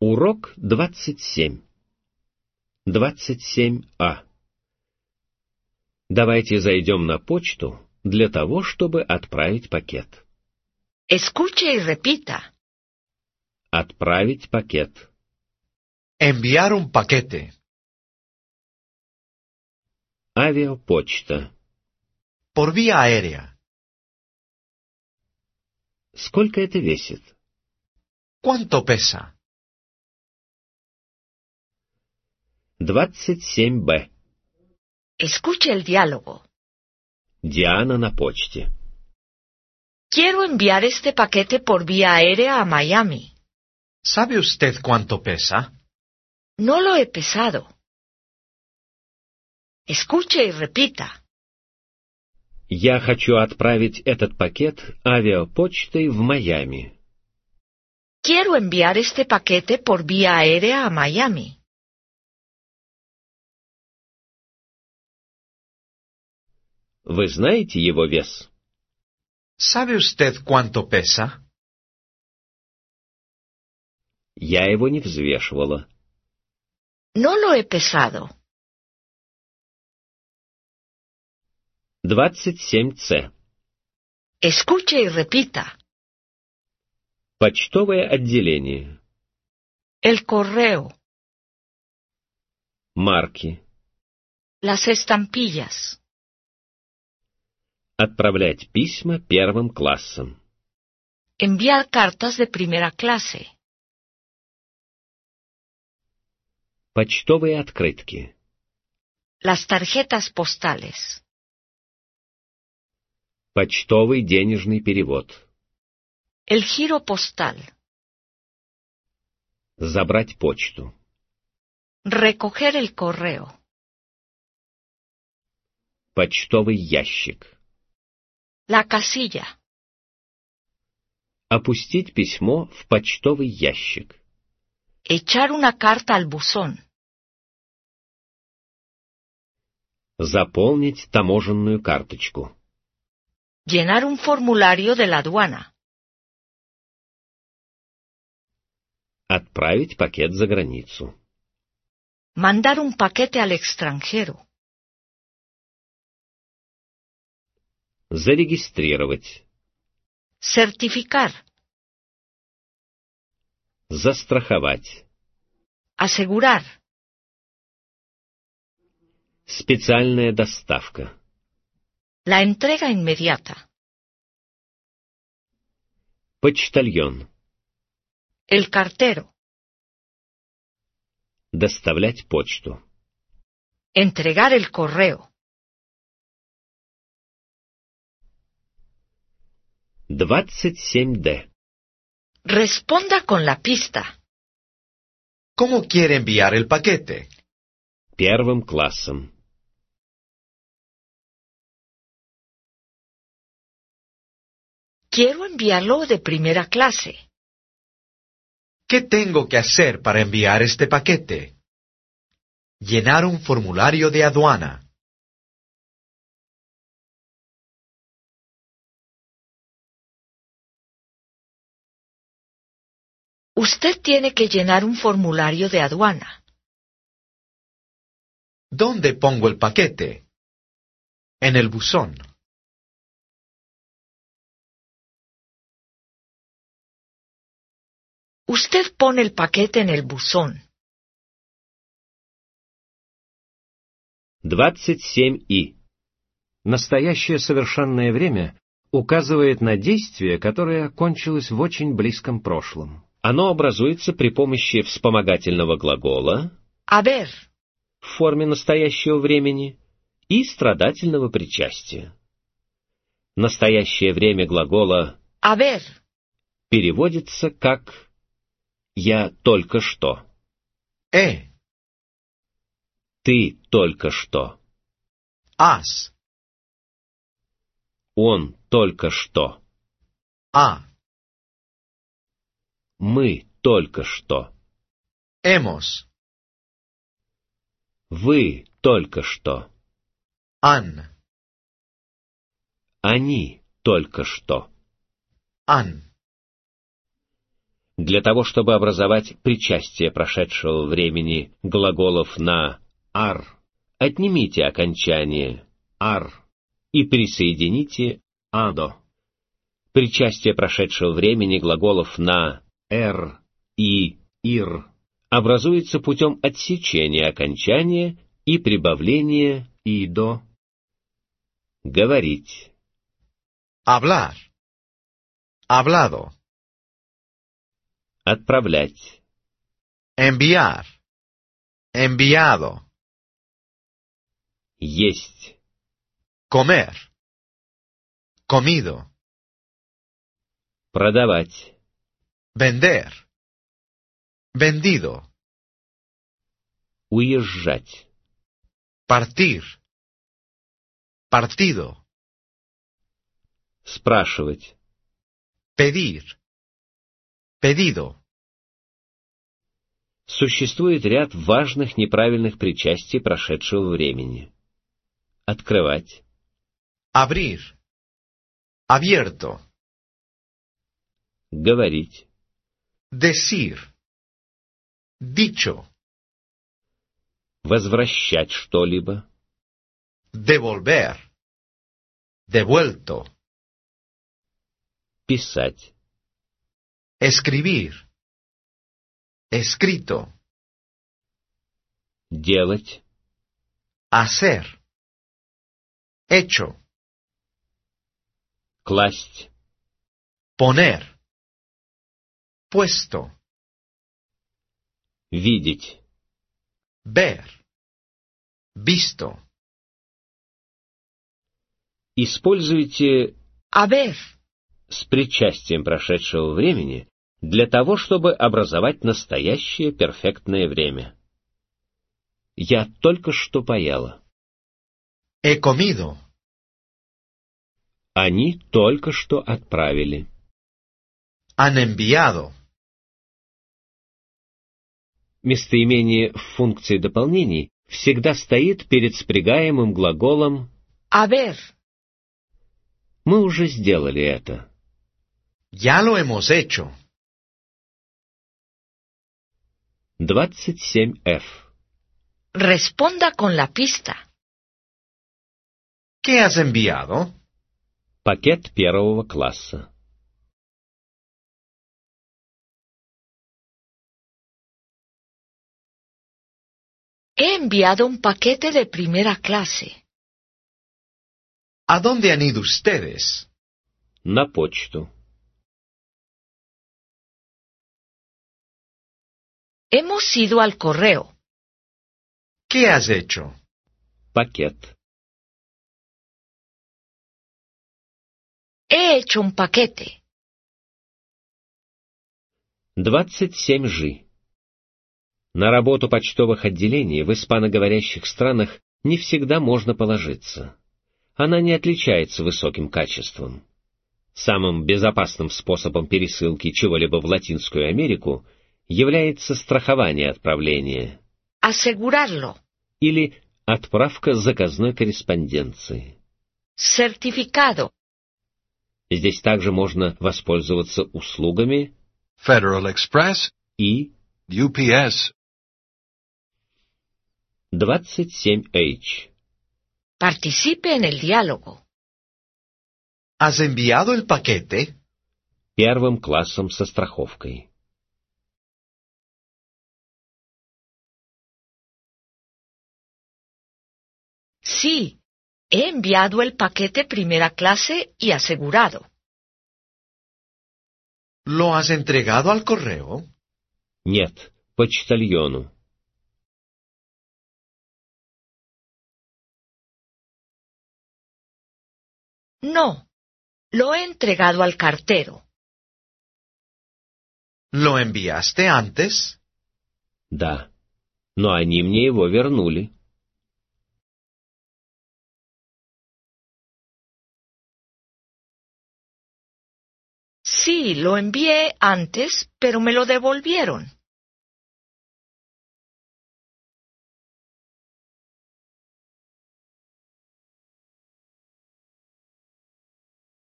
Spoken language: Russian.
Урок 27. 27А. Давайте зайдем на почту для того, чтобы отправить пакет. Escuche y repita. Отправить пакет. Enviar un paquete. Авиапочта. Por vía aérea. Сколько это весит? ¿Cuánto pesa? 27Б. Escuche el diálogo. Диана на почте. Quiero enviar este paquete por vía aérea a Miami. ¿Sabe usted cuánto pesa? No lo he pesado. Escuche y repita. Я хочу отправить этот пакет авиапочтой в Майами. Quiero enviar este paquete por vía aérea a Miami. Вы знаете его вес? ¿Sabe usted cuánto pesa? Я его не взвешивала. No lo he pesado. 27С. Escuche y repita. Почтовое отделение. El correo. Марки. Las estampillas. Отправлять письма первым классом. Enviar cartas de primera clase. Почтовые открытки. Las tarjetas postales. Почтовый денежный перевод. El giro postal. Забрать почту. Recoger el correo. Почтовый ящик. La casilla. Опустить письмо в почтовый ящик. Echar una carta al buzón. Заполнить таможенную карточку. Llenar un formulario de la aduana. Отправить пакет за границу. Mandar un paquete al extranjero. Зарегистрировать. Certificar. Застраховать. Asegurar. Специальная доставка. La entrega inmediata. Почтальон. El cartero. Доставлять почту. Entregar el correo. 27Д. Responda con la pista. ¿Cómo quiere enviar el paquete? Первым классом. Quiero enviarlo de primera clase. ¿Qué tengo que hacer para enviar este paquete? Llenar un formulario de aduana. Usted tiene que llenar un formulario de aduana. ¿Dónde pongo el paquete? En el buzón. Usted pone el paquete en el buzón. 27И. Настоящее совершенное время указывает на действие, которое кончилось в очень близком прошлом. Оно образуется при помощи вспомогательного глагола Haber. в форме настоящего времени и страдательного причастия. Настоящее время глагола Haber. переводится как «я только что». Ты только что. Has. Он только что. Мы только что. Hemos. Вы только что. Han. Они только что. Han. Для того, чтобы образовать причастие прошедшего времени глаголов на «ар», отнимите окончание «ар» и присоедините «адо». Причастие прошедшего времени глаголов на «эр» и «ир» образуется путем отсечения окончания и прибавления «идо». Говорить. Hablar. Hablado. Отправлять. Enviar. Enviado. Есть. Comer. Comido. Продавать. Vender. Vendido. Уезжать. Partir. Partido. Спрашивать. Pedir. Pedido. Существует ряд важных неправильных причастий прошедшего времени. Открывать. Abrir. Abierto. Говорить. Decir. Dicho. Возвращать что-либо. Devolver. Devuelto. Писать. Escribir. Escrito. Делать. Hacer. Hecho. Класть. Poner. Puesto. Видеть. Ver. Visto. Используйте haber, с причастием прошедшего времени для того, чтобы образовать настоящее перфектное время. Я только что поела. He comido. Они только что отправили. Han enviado. Местоимение в функции дополнений всегда стоит перед спрягаемым глаголом haber, «Мы уже сделали это». Ya lo hemos hecho. 27F. responda con la pista. ¿Qué has enviado? Пакет первого класса. He enviado un paquete de primera clase. ¿A dónde han ido ustedes? На почту. Hemos ido al correo. ¿Qué has hecho? Пакет. He hecho un paquete. 27G. На работу почтовых отделений в испаноговорящих странах не всегда можно положиться. Она не отличается высоким качеством. Самым безопасным способом пересылки чего-либо в Латинскую Америку является страхование отправления Asegurarlo. или отправка заказной корреспонденции. Certificado. Здесь также можно воспользоваться услугами Federal Express, и UPS. 27H. Participe en el diálogo. ¿Has enviado el paquete? Первым классом со страховкой. Sí, he enviado el paquete primera clase y asegurado. ¿Lo has entregado al correo? Нет, почтальону. No, lo he entregado al cartero. ¿Lo enviaste antes? Да, но они мне его вернули. Sí, lo envié antes, pero me lo devolvieron.